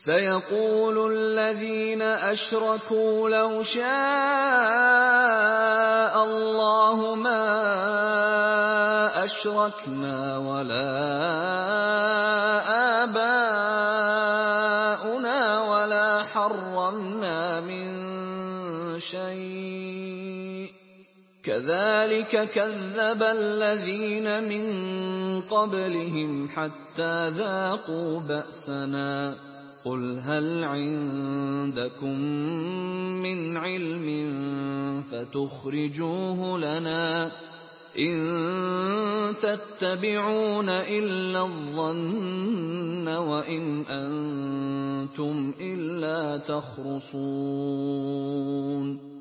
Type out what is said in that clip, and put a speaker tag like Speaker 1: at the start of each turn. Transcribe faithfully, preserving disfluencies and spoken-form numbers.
Speaker 1: سيقول الذين أشركوا لو شاء الله ما أشركنا ولا آباؤنا ولا حرمنا من شيء كذلك كذب الذين من قبلهم حتى ذاقوا بأسنا قل هل عندكم من علم فتخرجوه لنا إن تتبعون إلا الظن وإن أنتم إلا تخرصون